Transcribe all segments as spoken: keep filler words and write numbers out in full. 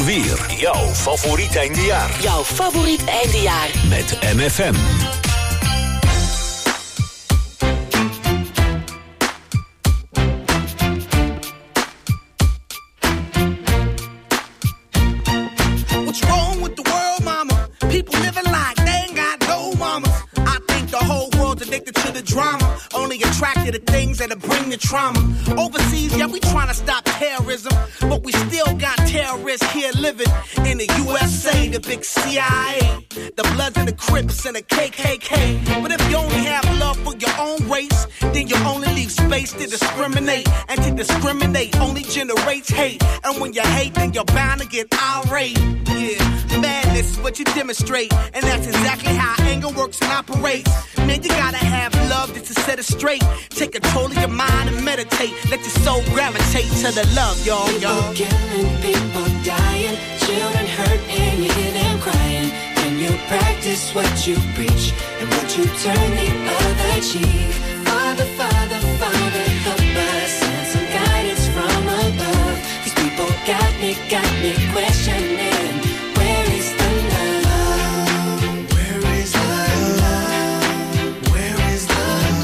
Weer, jouw favoriet eindejaar. Jouw favoriet eindejaar. Met M F M. What's wrong with the world, mama? People living like they ain't got no mamas. I think the whole world's addicted to the drama. Only attracted to things that'll bring the trauma. Overseas, yeah, we trying to stop terrorism, but we still got terrorists here living in the U S A, the big C I A, the Bloods and the Crips and the K K K. But if you only have love for your own race, then you only leave space to discriminate. And to discriminate only generates hate. And when you hate, then you're bound to get irate. Yeah, madness is what you demonstrate, and that's exactly how anger works and operates. Man, you gotta have love just to set it straight. Take control of your mind and meditate. Let your soul gravitate to the love, y'all, y'all. People killing, people dying, children hurt and you hear them crying. Can you practice what you preach and would you turn the other cheek? Father, Father, Father, help us, send some guidance from above. These people got me, got me questioning. Where is the love? Where is the love? Where is the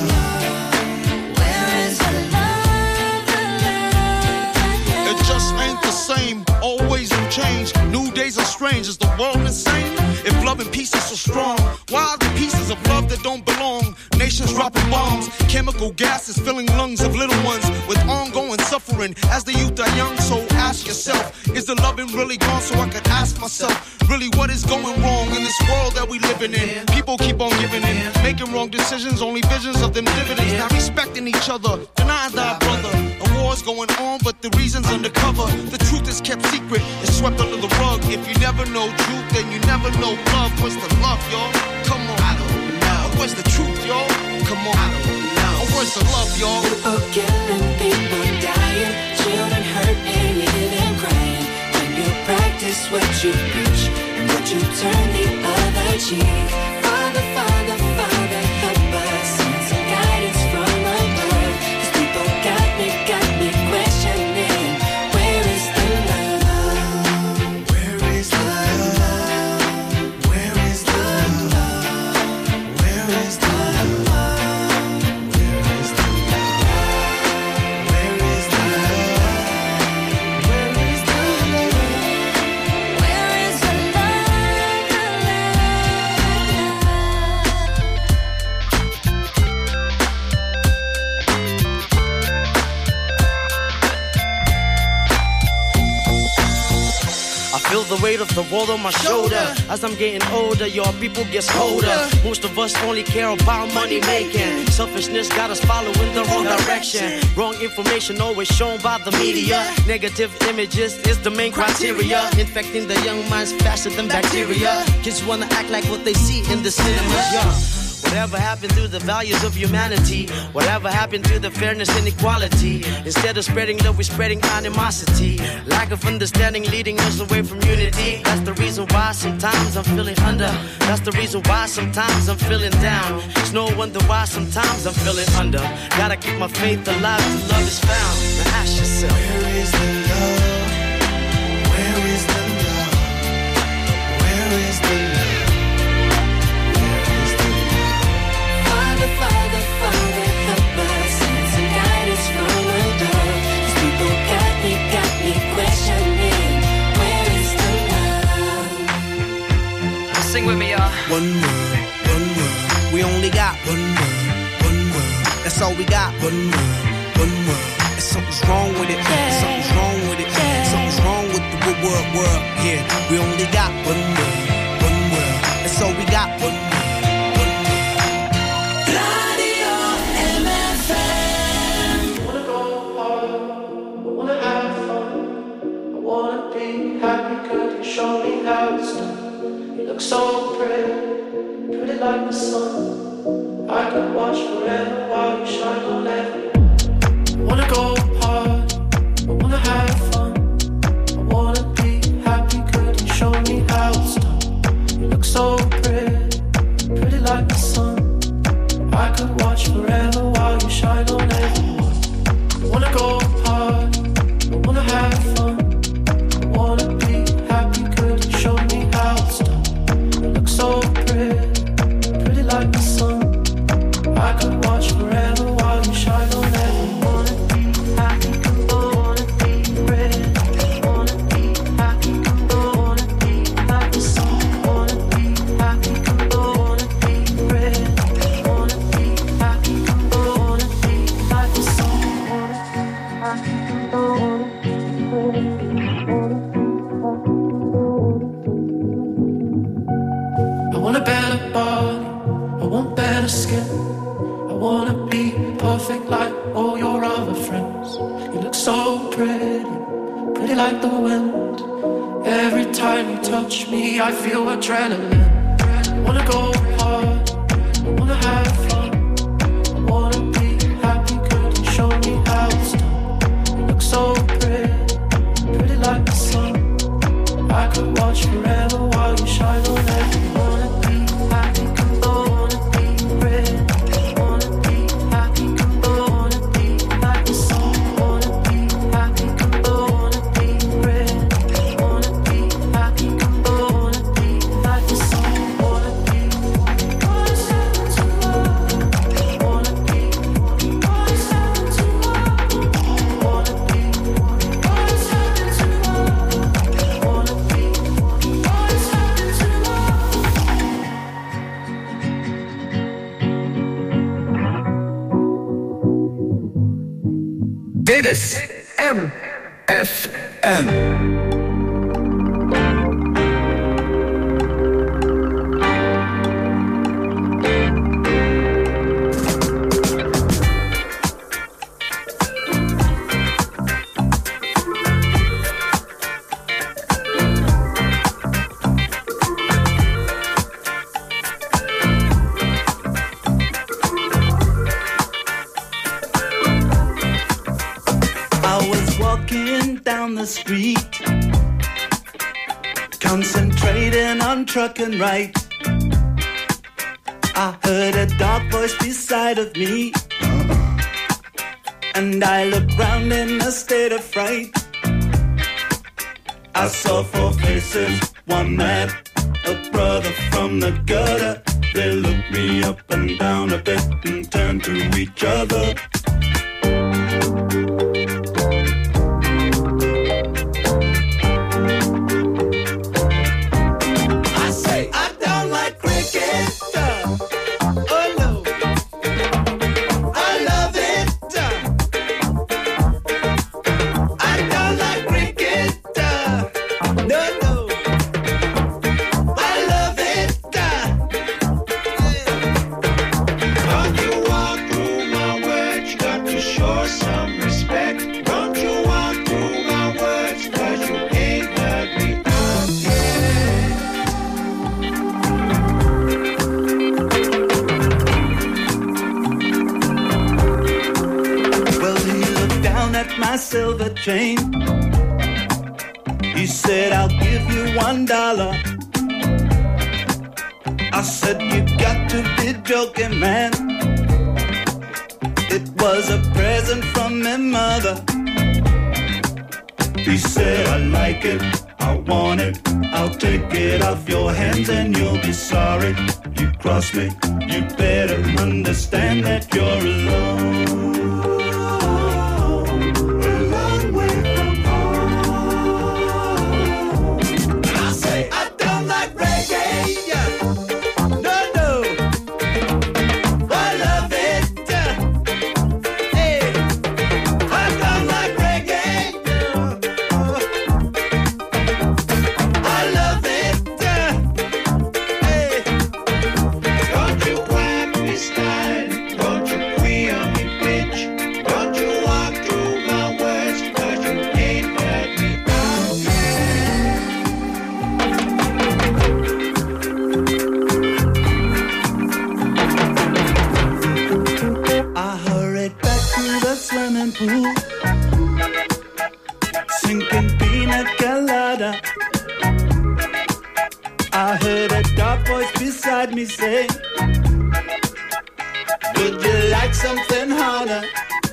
love? Where is the love? The love? It just ain't the same, always new change. New days are strange, is the world insane? If love and peace is so strong, why are the pieces of love that don't belong? Nations dropping bombs, chemical gases filling lungs of little ones with ongoing suffering. As the youth are young, so ask yourself, is the loving really gone? So I could ask myself, really what is going wrong in this world that we living in? People keep on giving in, making wrong decisions, only visions of them dividends. Not respecting each other, denying thy brother. A war's going on, but the reason's undercover. The truth is kept secret, it's swept under the rug. If you never know truth, then you never know love. What's the love, y'all? Come on. I don't know. What's the truth, y'all? Come on. I don't know. Oh, where's the love, y'all? People killing, people dying, children hurt and you hear them crying. When you practice what you preach and would you turn the other cheek? Father, Father, Father, help us, send some guidance from above. These people got me, got me questioning. Where is the love? Where is the love? Where is the love? Where is the love? Where is the love? Where is the love? Where is the love? Where is the I feel the weight of the world on my shoulder. As I'm getting older, your people get colder. Most of us only care about money making. Selfishness got us following the wrong direction. Wrong information always shown by the media. Negative images is the main criteria. Infecting the young minds faster than bacteria. Kids wanna act like what they see in the cinemas, yeah. Whatever happened to the values of humanity? Whatever happened to the fairness and equality? Instead of spreading love, we're spreading animosity. Lack of understanding leading us away from unity. That's the reason why sometimes I'm feeling under. That's the reason why sometimes I'm feeling down. It's no wonder why sometimes I'm feeling under. Gotta keep my faith alive till love is found. Now ask yourself, Where is the love? Where is the love? Where is the love? Father, Father, Father, help us, send some guidance from above. These people got me, got me questioning. Where is the love? sing with me, y'all. One world, one world. We only got one world, one world. That's all we got. One world, one world. And something's wrong with it. Something's wrong with it. Something's wrong with the world, world. Yeah, we only got one world, one world. That's all we got. One world. Show me how it's done. You look so pretty, pretty like the sun. I could watch forever while you shine on everyone. I wanna go hard, I wanna have fun. I wanna be happy, could you show me how it's done? You look so pretty, pretty like the sun. I could watch forever while you shine on everyone. I wanna go hard, I wanna have fun. I wanna be happy. wanna be perfect like all your other friends. You look so pretty, pretty like the wind. Every time you touch me, I feel adrenaline. I wanna go hard, I wanna have fun, I wanna be happy. Could you show me how it's done? You look so pretty, pretty like the sun. I could watch forever while you shine on every wanna be happy. Come on, wanna be pretty. Wanna be happy. Come on, wanna be like the sun. Wanna be happy. Come on, wanna be pretty. Wanna be happy. Come on, wanna be like the sun. Wanna be wanna seven to love. Wanna be wanna seven to love. Wanna be wanna seven to love. Wanna be wanna seven to love. Dit is M F M. I was walking down the street, concentrating on trucking right. I heard a dark voice beside of me, and I looked round in a state of fright. I saw four faces, one man, a brother from the gutter. They looked me up and down a bit and turned to each other. Silver chain. He said, I'll give you one dollar. I said, you got to be joking, man. It was a present from my mother. He said, I like it, I want it, I'll take it off your hands and you'll be sorry. You cross me, you better understand that you're alone. Me say, would you like something harder?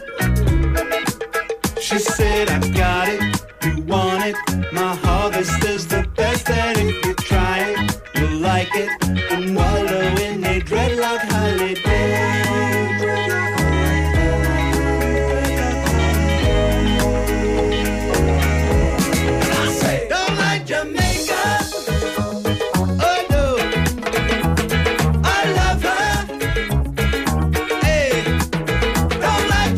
She said, I got it, you want it. My harvest is the best, and if you try it, you'll like it. And wallow in a dreadlock holiday. Like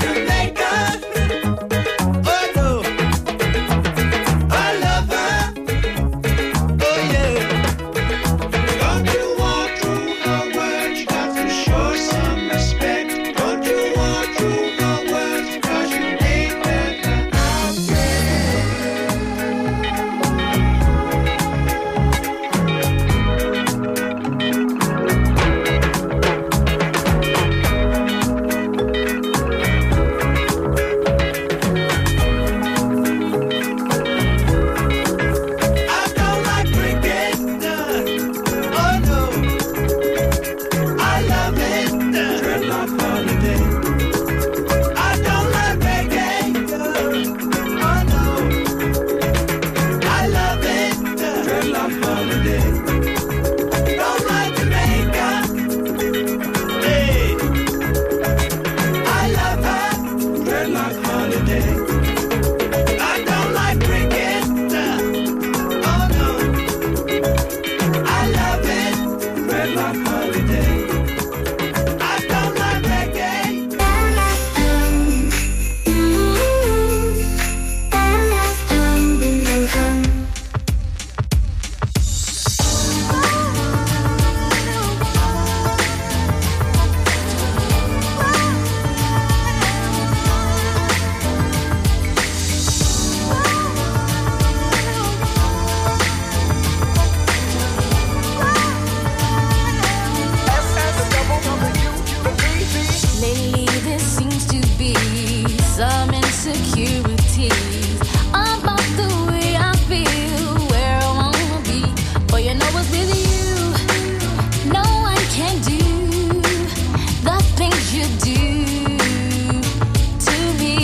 some insecurities about the way I feel, where I wanna be. But you know what's with you, no one can do the things you do to me.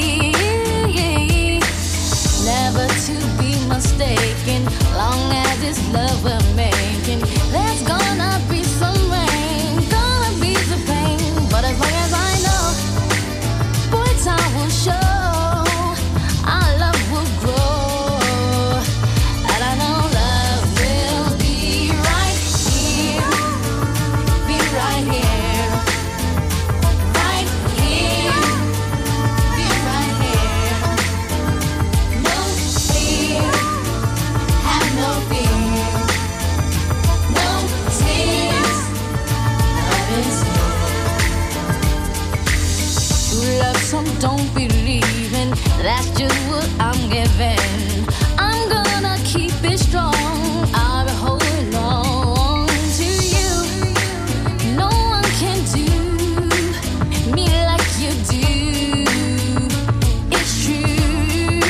Never to be mistaken, long as it's love we're making. There's gonna be some rain, gonna be some pain, but as long as I know, boy, time will show. Our love will grow, and I know love will be right here, be right here, right here, be right here. No fear, have no fear, no tears, love is here. True love, some don't believe in, that's just what I'm giving. I'm gonna keep it strong, I'll be holding on to you. No one can do me like you do, it's true.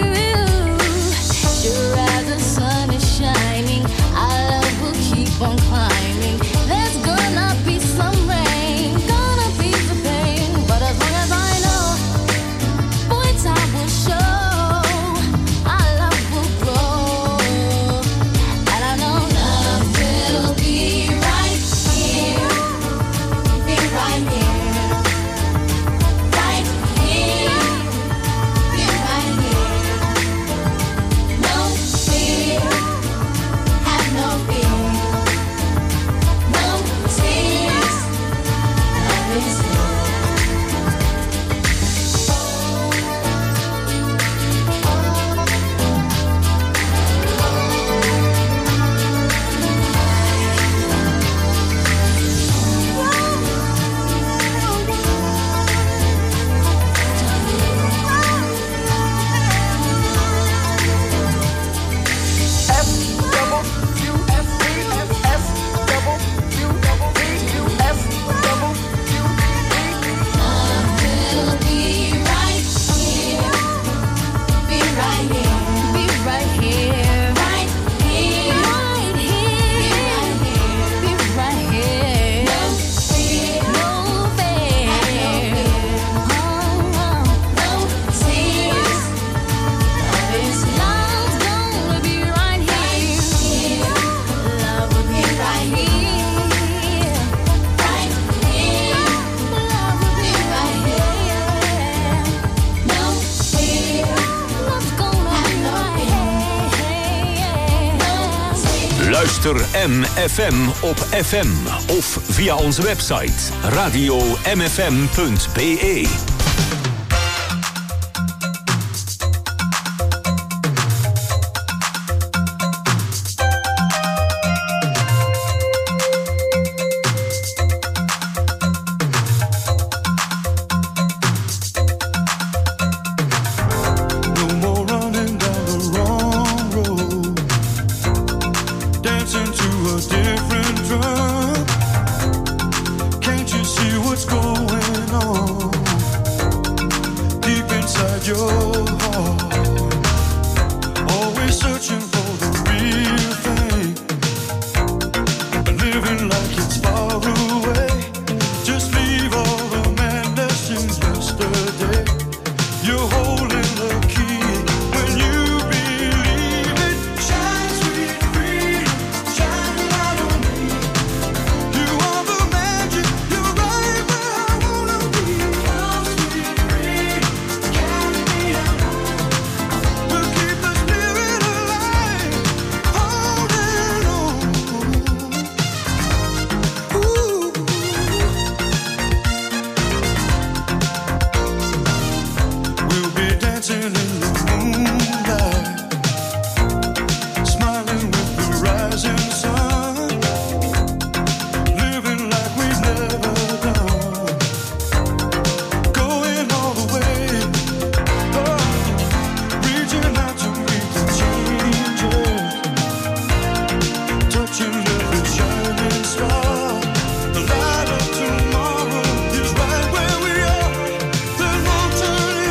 Sure as the sun is shining, our love will keep on climbing. There's gonna be some rain, gonna be some pain, but as long as I know, boy, time will show. Our love will grow, and I know love will be right here, be right here, right here, be right here. No fear, have no fear, no tears, love is here. Will be right here, be right here, be right here, right here, right here, be right here. No fear, no fear, no tears. Love is love's gonna be right here. Love will be right here, right here. Love will be right here. No fear, love's gonna be right here. Luister M F M op F M of via onze website radio m f m punt b e. No more running down the wrong road, dancing to a different drum. Can't you see what's going on deep inside your heart? Always searching for the real thing, living like it's far away. Just leave all the madness in yesterday. You're holding the key when you believe it. Shine, sweet freedom, shine a light on me. You are the magic, you're right where I wanna be. Oh, sweet freedom, carry me along. We'll keep the spirit alive, holding on. Ooh. We'll be dancing in the moonlight, smiling with the rising sun, living like we've never done, going all the way, oh, reaching out to meet the changes, touching every shining star. The light of tomorrow is right where we are. There's no turning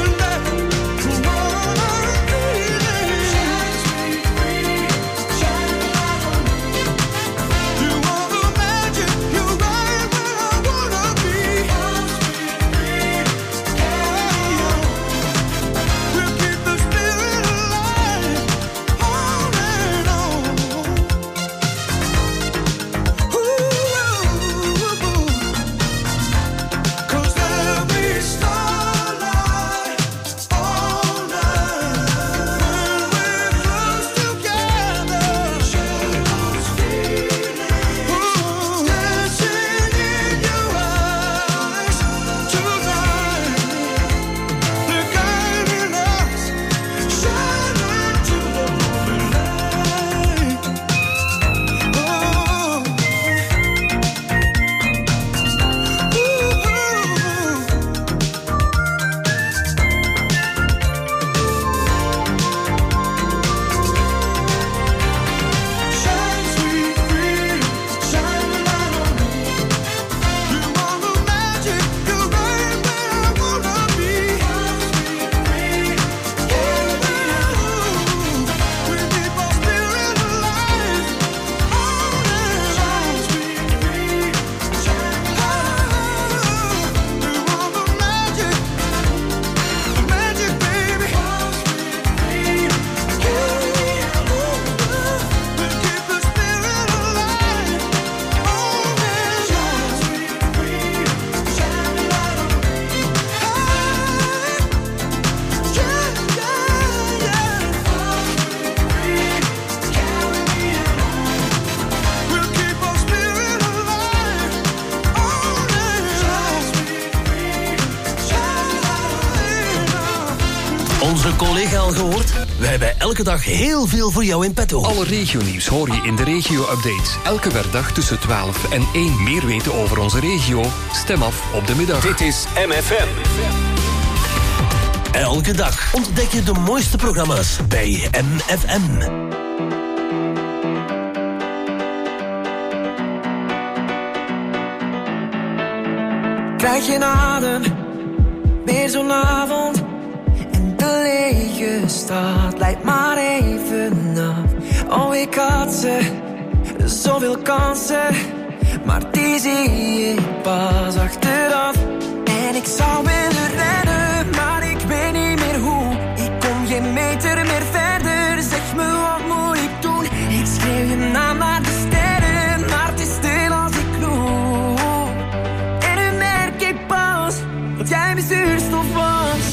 Onze collega al gehoord? We hebben elke dag heel veel voor jou in petto. Alle regionieuws hoor je in de regio-updates. Elke werkdag tussen twaalf en één. Meer weten over onze regio? Stem af op de middag. Dit is M F M. Elke dag ontdek je de mooiste programma's bij M F M. Krijg je adem, weer zo'n avond. En de lege stad leidt maar even af. Oh, ik had ze, zoveel kansen. Maar die zie ik pas achteraf. En ik zou willen rennen, maar ik weet niet meer hoe. Ik kom geen meter meer verder, zeg me wat moet ik doen. Ik schreeuw je naam naar de sterren, maar het is stil als ik loop. En nu merk ik pas, dat jij mijn zuurstof was.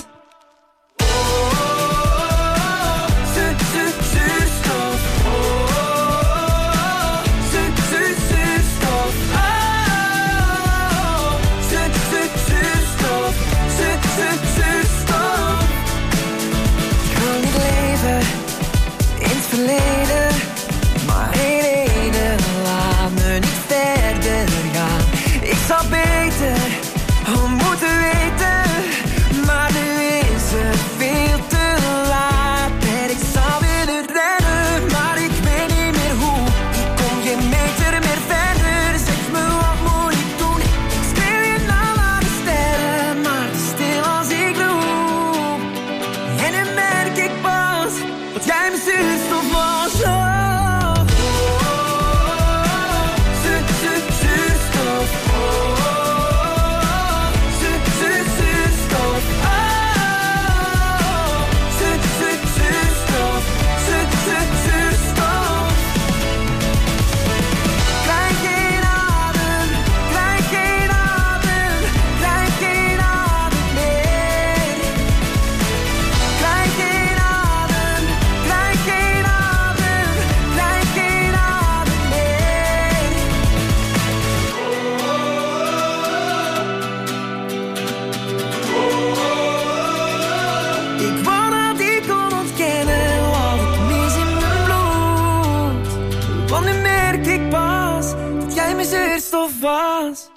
Maar één reden laat me niet verder gaan. Ik zou beter al moeten weten, maar nu is het veel te laat. En ik zou willen rennen, maar ik weet niet meer hoe. Ik kom geen meter meer verder, zeg me wat moet ik doen. Ik schreeuw je naam aan de sterren, maar het is stil als ik roep. En nu merk ik pas dat jij mijn zuurstof was. Was.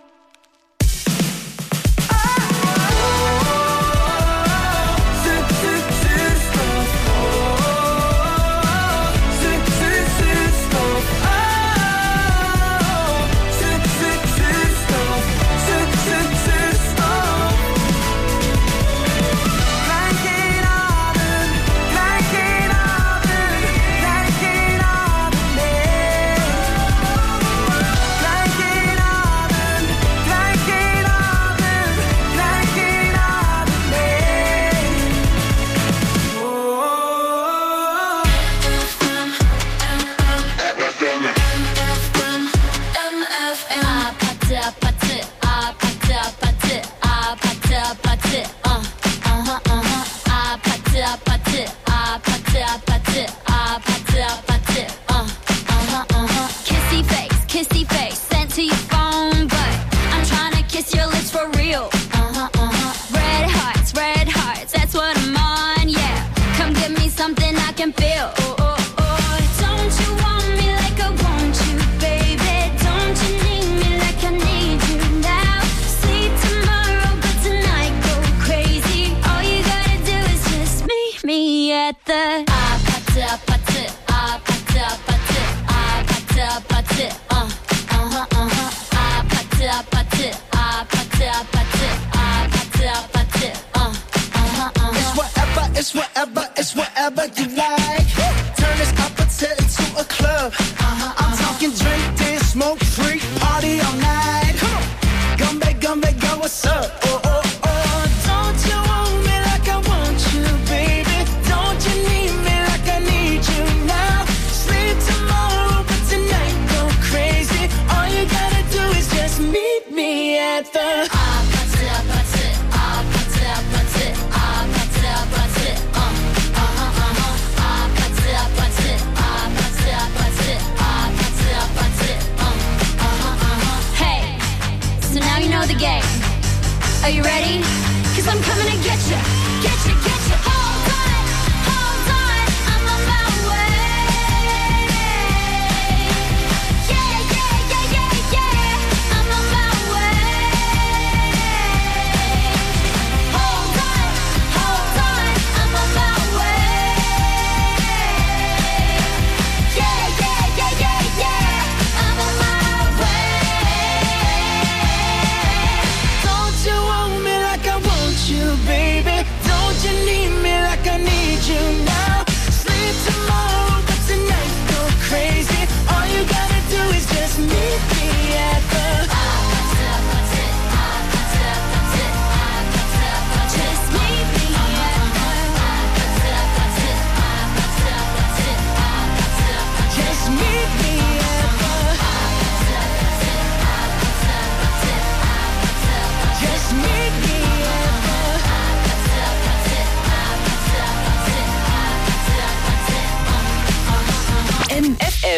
Are you ready? 'Cause I'm coming to get you, get you, get you all done.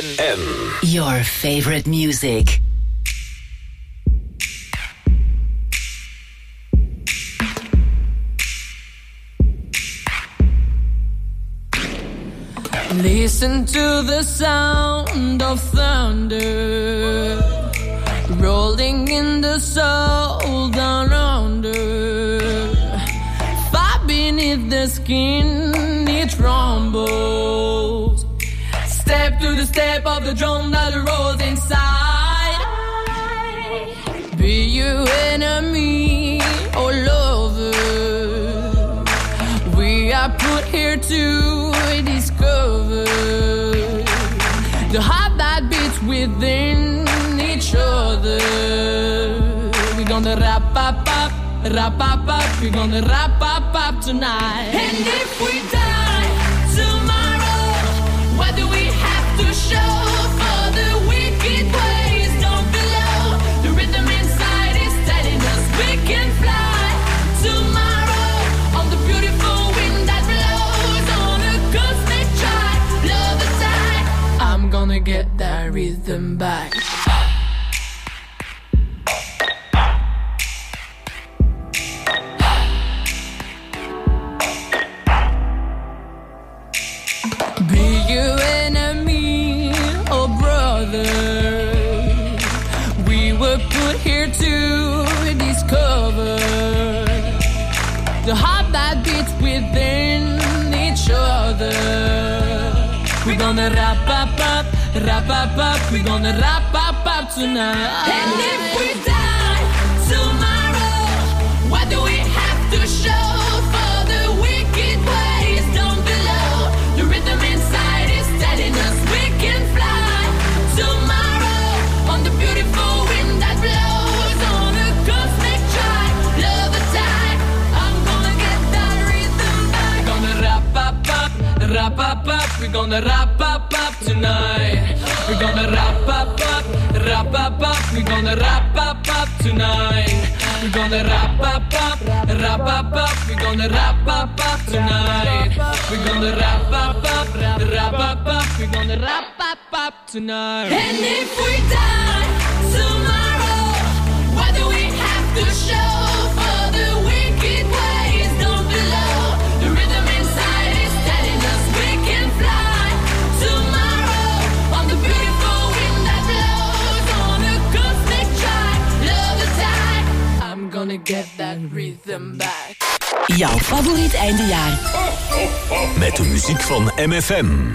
M. Your favorite music. Listen to the sound of thunder rolling in the soul down under. Far beneath the skin it rumbles. Step to the step of the drum that rolls inside. Be you enemy or lover, we are put here to discover the heart that beats within each other. We're gonna wrap up, up, wrap up, up. We're gonna wrap up, up tonight. And if we die tomorrow, what do we have to show for the wicked ways down below? The rhythm inside is telling us we can fly tomorrow on the beautiful wind that blows on a cosmic chart. Love the tide. I'm gonna get that rhythm back. Here to discover the heart that beats within each other. We're gonna wrap up, up, wrap up, up. We're gonna wrap up, up tonight. And if we die tomorrow, what do we have to show for the wicked ways down below? The rhythm inside is telling us we can fly tomorrow on the beautiful wind that blows. Wrap up, up, we're gonna wrap up, up tonight. We're gonna wrap up, up, wrap up, up. We're gonna wrap up, up tonight. We're gonna wrap up, up, wrap up, up. We're gonna wrap up, up tonight. We're gonna wrap up, up, wrap up, up. We're gonna wrap up, up tonight. And if we die tomorrow, what do we have to show for the wicked ways down below? The rhythm inside is telling us we can fly tomorrow on the beautiful wind that blows on a cosmic chart. Love the tide. I'm gonna get that rhythm back. Jouw favoriet eindejaar. Met de muziek van M F M.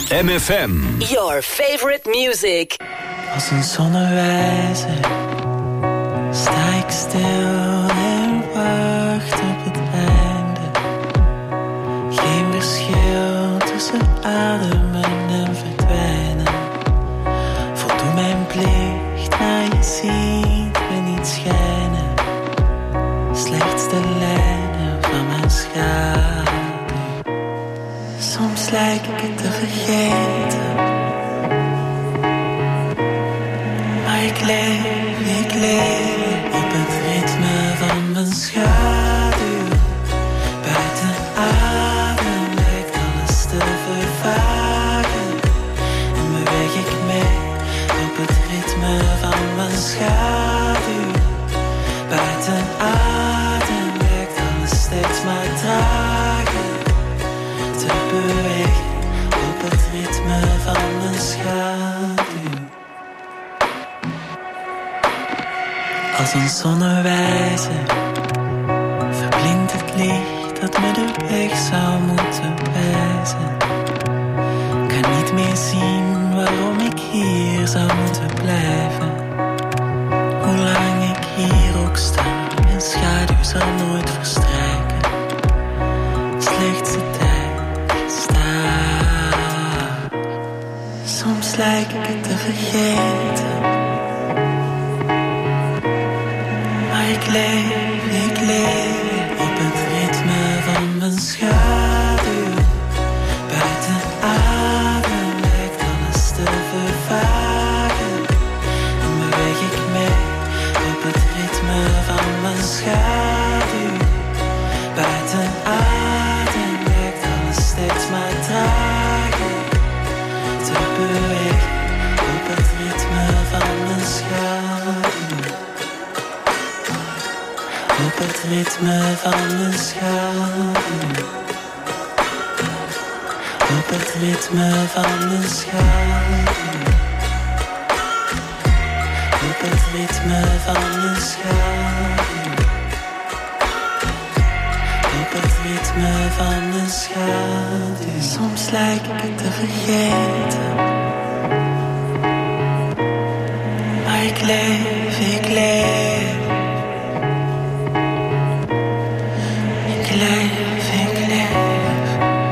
M F M. Your favorite music. Als een zonnewijzer sta ik stil en wacht op het einde. Geen verschil tussen ademen en verdwijnen. Voldoe mijn plicht, maar je ziet me niet schijnen. Slechts de lijnen van mijn schaduw. Soms lijk ik het te vergeten. Maar ik leef, ik leef op het ritme van mijn schaduw. Buiten adem lijkt alles te vervagen. En beweeg ik mee op het ritme van mijn schaduw. Buiten adem lijkt alles steeds maar trager. Te bewegen op het ritme van mijn schaduw. Als een zonnewijzer verblindt het licht dat me de weg zou moeten wijzen. Kan niet meer zien waarom ik hier zou moeten blijven. Hoe lang ik hier ook sta, mijn schaduw zal nooit verstrijken. Slechts de tijd staat. Soms lijk ik het te vergeten. Ik leef, ik leef op het ritme van mijn schaduw. Buiten adem lijkt alles te vervagen. En beweeg ik mee op het ritme van mijn schaduw. Buiten adem lijkt alles steeds maar trager. Te bewegen op het ritme van mijn schaduw. Op het ritme van mijn schaduw. Op het ritme van mijn schaduw. Op het ritme van mijn schaduw. Op het ritme van mijn schaduw. Soms lijk ik het te vergeten. Maar ik leef, ik leef. Ik leef, ik leef.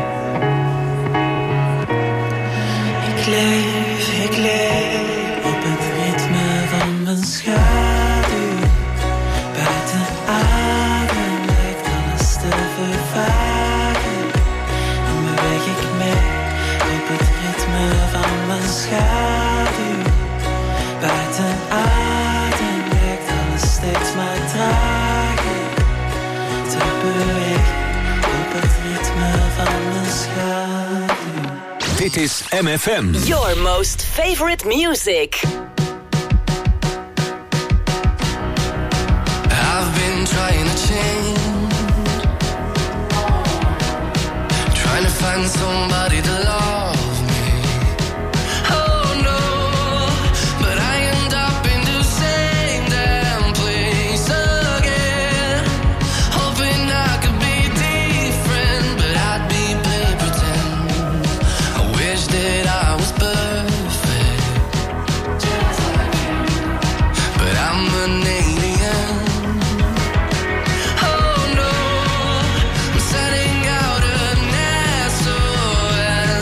Ik leef, ik leef op het ritme van mijn schaduw. Buiten adem lijkt alles te vervagen. En beweeg ik mee op het ritme van mijn schaduw. Buiten adem lijkt alles steeds maar trager. Te bewegen op het ritme van mijn schaduw. Dit is M F M. Your most favorite music. I've been trying to change, trying to find somebody to love me. Oh no, but I end up in the same damn place again. Hoping I could be different, but I'd be playing pretend. I wish that I was perfect, but I'm an alien. Oh no, I'm setting out a nest so and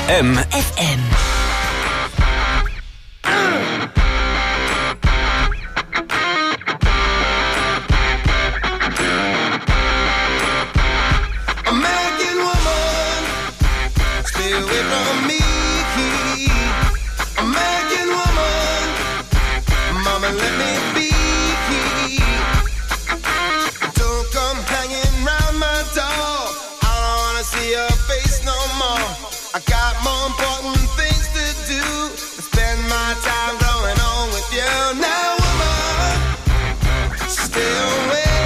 M. F M. American woman, stay away from me. American woman, mama, let me be. Don't come hanging round my door. I don't wanna see your face no more. I got more important things to do than spend my time going on with you. Now, woman, stay away.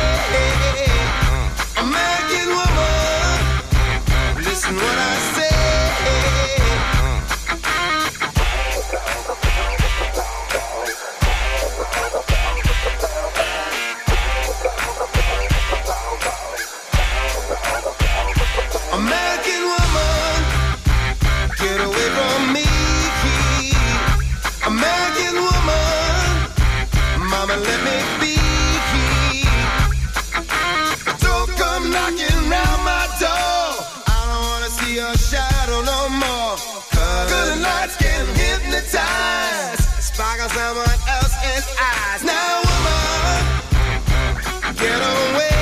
American woman, listen what I say. American woman, get away from me. American woman, mama, let me be. Don't come knocking round my door. I don't wanna see your shadow no more. Good lights can hypnotize, sparkle someone else's eyes. Now, woman, get away.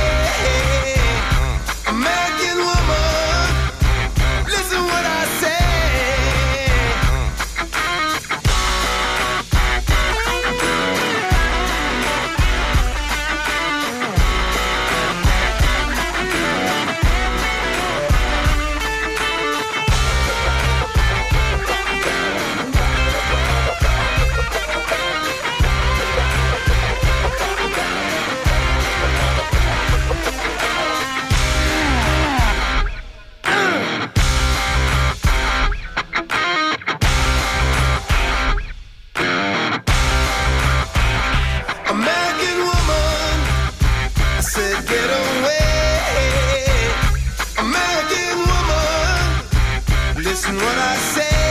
American woman, listen what I say. American woman, I said get away. American woman, listen what I say.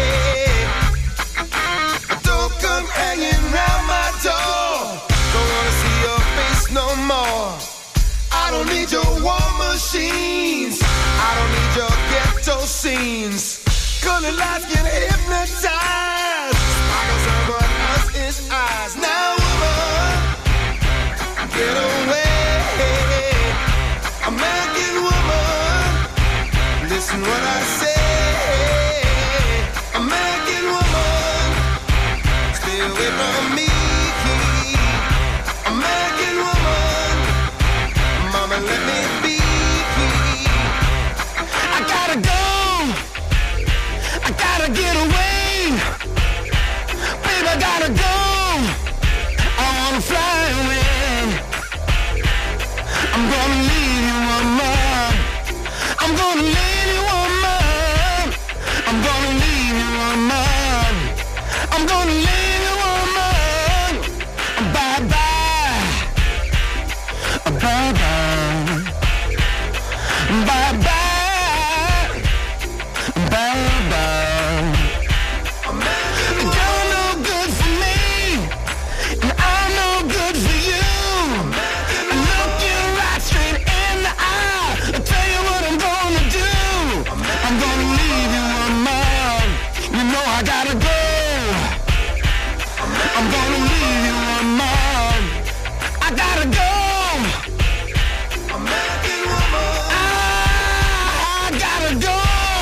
Don't come hanging round my door. Don't wanna see your face no more. I don't need your war machines. I don't need your ghetto scenes. Colored lights can hypnotize, sparkle someone else's eyes. Now, woman, get away. American woman, listen what I say. American woman, stay away from me. American woman, mama, let me be. I gotta go. I gotta get away. Baby, I gotta go. I wanna fly away. I'm gonna leave you, woman. I'm gonna leave you, woman. I'm gonna leave you, woman. I'm gonna leave you, woman. Bye bye. Bye bye. Bye bye. Bye bye. You're no good for me, and I'm no good for you. I look you right straight in the eye. I tell you what I'm gonna do. I'm gonna leave you, woman. You know I gotta go. I'm gonna leave you, woman. I gotta go. American woman, I gotta go.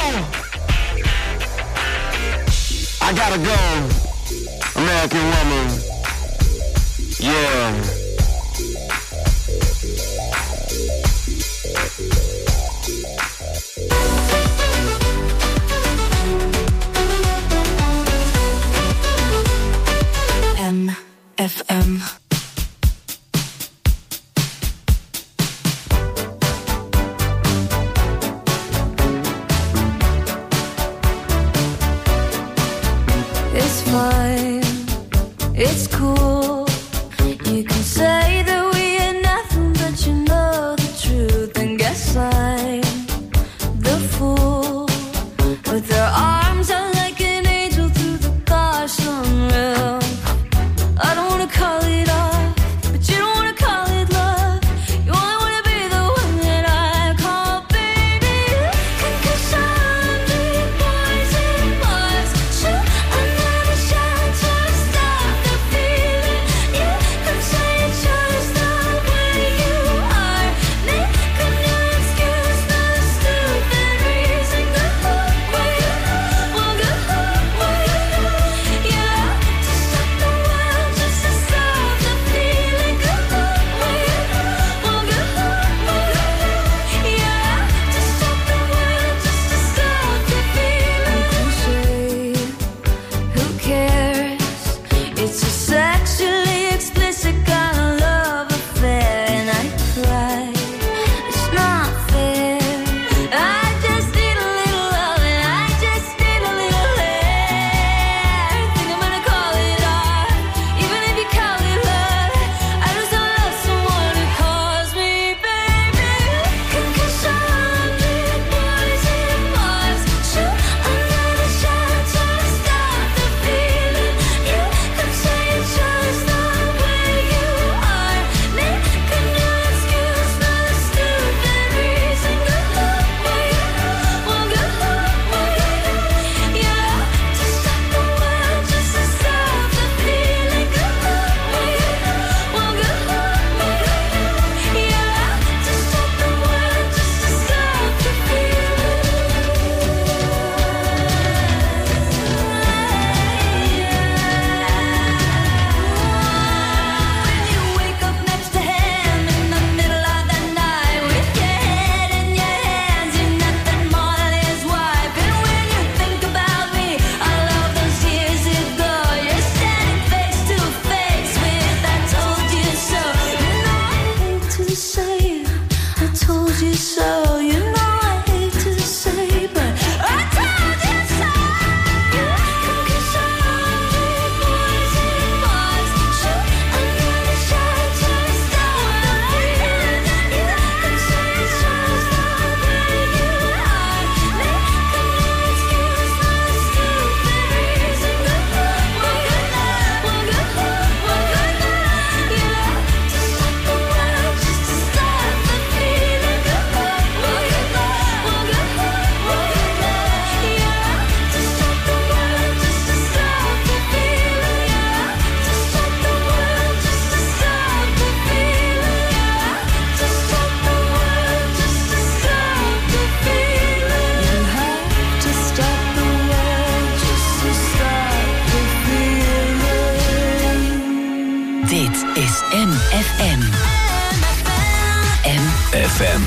I gotta go. American woman, yeah. M. F M. It's fine, it's cool. You can say that we ain't nothing, but you know the truth. And guess I'm the fool with their arms out like an angel through the car sunroof. I don't wanna call it off, but you don't wanna call it love. You only wanna be the one that I call baby. And 'cause I'm deep poison. told you so. You know I hate to say, but I told you so. You could kiss a hundred boys and bars, shoot another shot to stop the feeling. You could say it's just the way you are. Make no excuse, no stupid reason. Good luck, well good luck, well good luck, well good luck. You have to stop the world just to stop the feeling. Good luck, well good luck, well good luck, well good luck. You have to stop the world just to stop the feeling. You have to stop the world just to stop the feeling. You have to stop the world just to stop the feeling. You have to stop the world just to stop the feeling. Dit is M F M. M F M.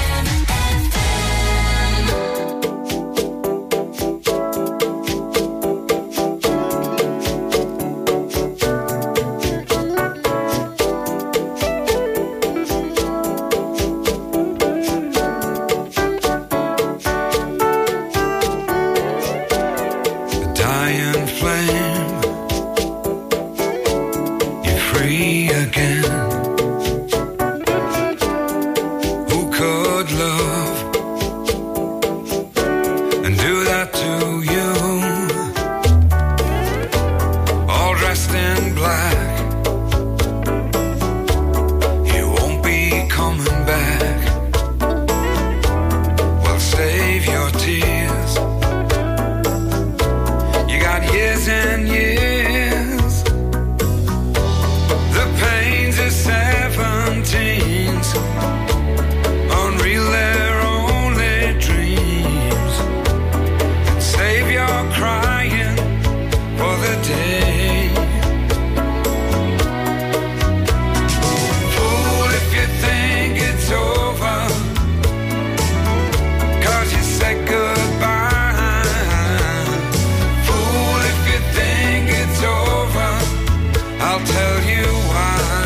Dying flame, you're free again. Who could love and do that to you? All dressed in black, you won't be coming back. Well, save your tears. You got years and years. The pains of seventeens, unreal, they're only dreams. Save your crying for the day. Fool if you think it's over, 'cause you said goodbye. Fool if you think it's over, I'll tell you why.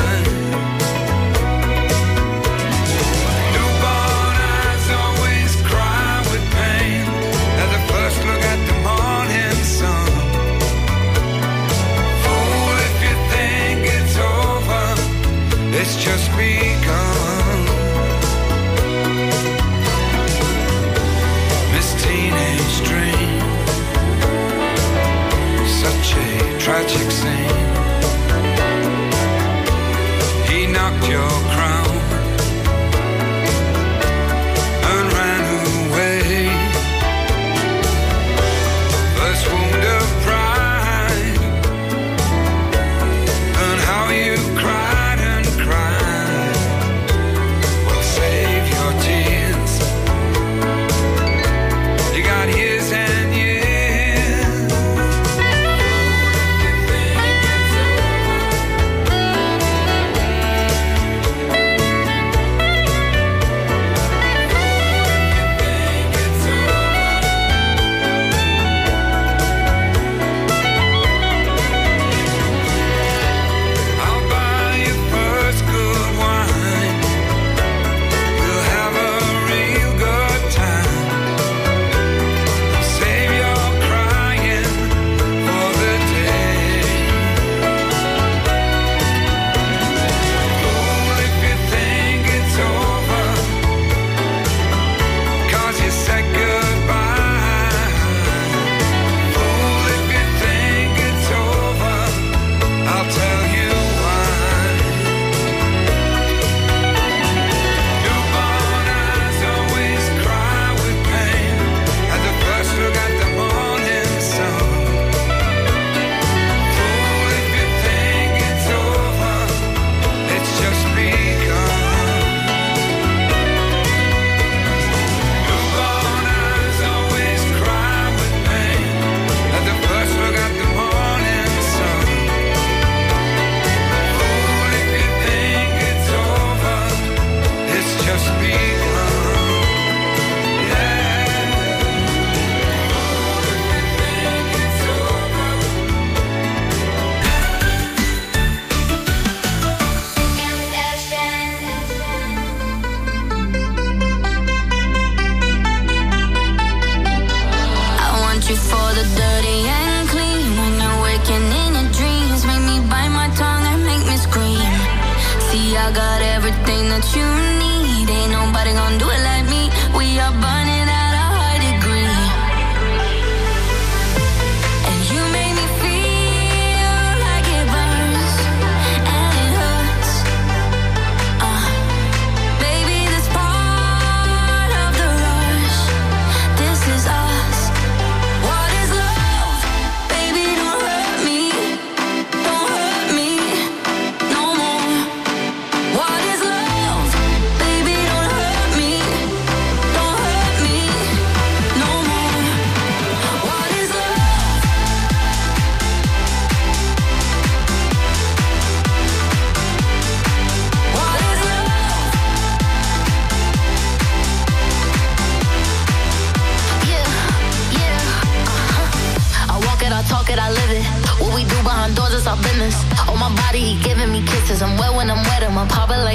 Newborn eyes always cry with pain at the first look at the morning sun. Fool if you think it's over, it's just begun. Miss Teenage Dream, such a tragic scene. He knocked your crown and ran away. First wound of pride, and how you cried and cried. Well, save your tears. You got years and years. You think it's over. got everything that you need. Ain't nobody gonna do it like me. We are burning at a high degree. And you make me feel like it burns and it hurts. Uh, baby, this part of the rush. This is us. What is love? Baby, don't hurt me. Don't hurt me no more. What is love? Baby, don't hurt me. Don't hurt me no more. What is love? What is love? Yeah, yeah, uh-huh. I walk it, I talk it, I live it. What we do behind doors is our business. On my body, he giving me kisses. I'm wet when I'm wet, I'm pop it